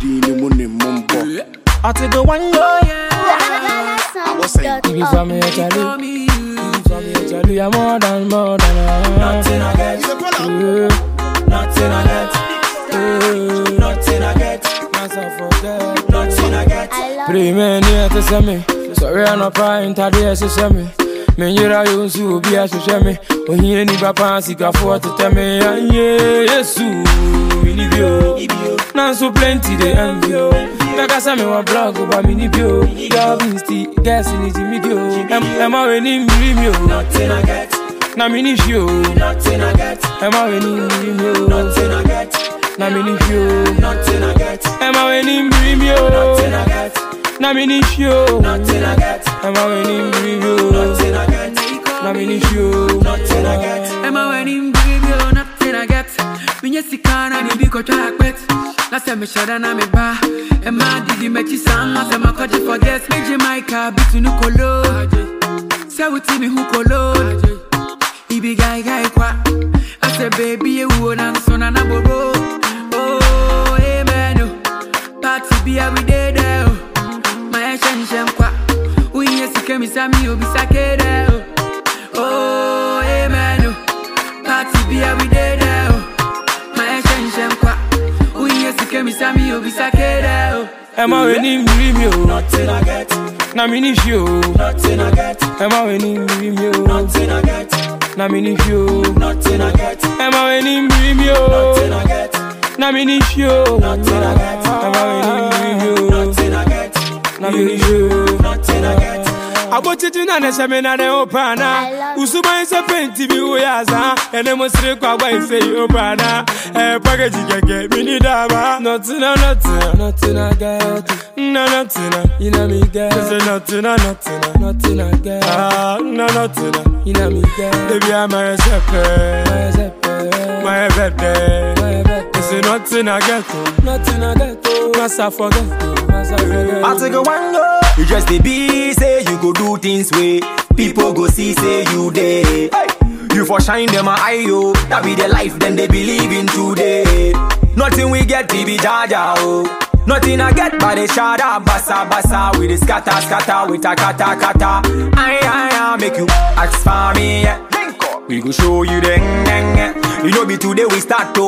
Didi ni muni mumbo. I take the one go, yeah. I was saying, Give it for me, Charlie. Charlie, I'm more than nothing I get. Nothing I get. Nothing I get. Nothing I get. Pray me near to send me. Sorry, I'm not crying. Today, she send me. Me yira you so be a show me. When he any papa sick afford to tell me. Yes, we need you. Now so plenty they envy you. Like I said, me one blog about me need you. Love instinct, guess in it me do. Am I winning me? Nothing I get. Now me need you. Nothing I get. Am I winning me? Nothing I get. Now me need you. Nothing I get. Am I winning me? Nothing I get. Now me need you. Nothing I get. Am I winning me? Nothing I get. Now me need you. Nothing I get. Am I winning me? Nothing I get. Me yes sikana ni biko track bet. Last time me shada na me ba. Am I digi me chi sang? As am I could forget me Jamaica bitu nu kolo. Say what me who kolo. Ibi guy kwa. I say baby you na so na boro. Oh amen. Party be every day there. My shen kwa. We yes kemi sami obi sakede. Oh amen. Party be every day there. My shen kwa. We yes kemi sami obi sakede. Am I winning me? Nothing I get. Now me need you. Nothing I get. Am I winning me? Nothing I get. Now me need you. Nothing I get. Am I winning me? Nothing I get. Now me need you. Nothing I get. Am I winning me? Nothing I get. Now me need you. Nothing I get. I bought it in a seminar opana. Usuma is a painty view yaza. And then must require by say opana. A package get me dama. Nothing I get. Nothing. You know me get. Nothing I get. Nothing. You know me get. Baby, I'm my my birthday. It's nothing I get. Nothing I get. Must I forget. I take a one go. You just the be say you go do things way. People go see say you there. You for shine them a eye yo. That be the life then they believe in today. Nothing we get baby jaja oh. Nothing I get by the shada basa with the scatter with a kata. I make you ask for me. Yeah. We go show you the you know be today we start to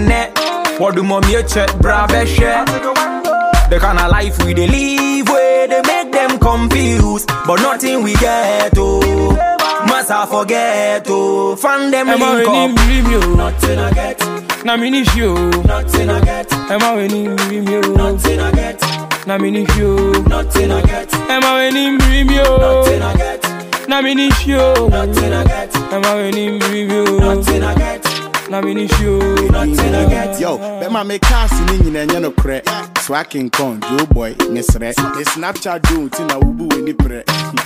what do mommy check brave share. The kind of life we they live where they make them confused, but nothing we get oh. Must I forget oh. Find them link up. Nothing I get. Now me need you. Nothing I get. Am I winning me? Nothing I get. Now me need you. Nothing I get. Am I winning me? Nothing I get. Now me need you. Nothing I get. Am I winning me? Nothing I get. Now me need you. Nothing I get. Yo, Bema me cast in no crack. So I can con, Joe boy, Miss Red. The Snapchat do, Tina Ubu in the pre.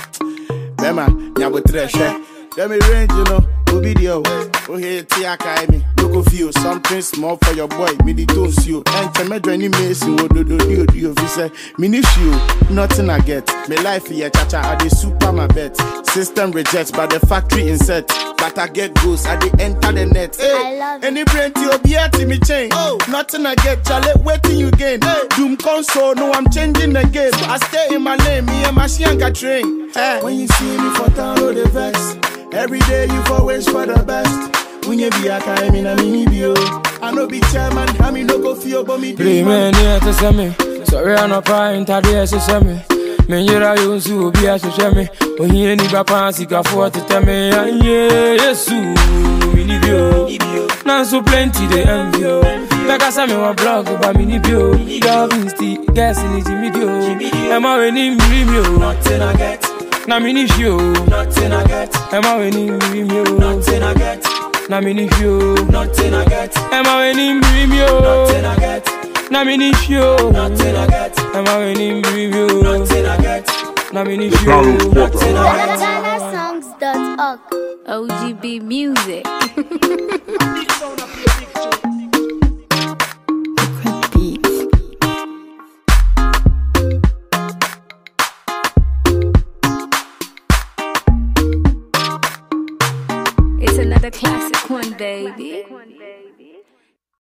Bema, Yabu Treasure. Let me range, you know, video. Oh, here, Tiaka, me. Look of you, something small for your boy. Me, the tones you. And to me, join Mason, what do you say? Mini you, nothing I get. Me life here, chacha, I the super my bet. System rejects, but the factory insert. But I get goose, I the enter the net. Hey, any brain to your beer to me chain. Oh, nothing I get, Charlie, waiting you gain. Hey, Doom console, no, I'm changing the game. I stay in my lane, me and my Shianka train. Hey, when you see me for town, oh, the vex. Every day you always for the best. When you be a kind in a mini bio, I know be chairman, I mean no go feel but me. Pray me near to send me. Sorry I'm not crying, today she send me. Me yira you so be a show me. When he any papa sick afford to tell me. Yes, we need you. Now so plenty they envy you. Like I said me one blog about me need you. Love instinct, guess in it me do. Am I winning me? Nothing I get. Now me need you. Nothing I get. Am I winning me? Nothing I get. Now me need you. Nothing I get. Am I winning me? Nothing I get. Now me need you. Nothing I get. Am I winning me? Nothing I get. Now me need you. Nothing I get. GhanaSongs.org. OGB Music.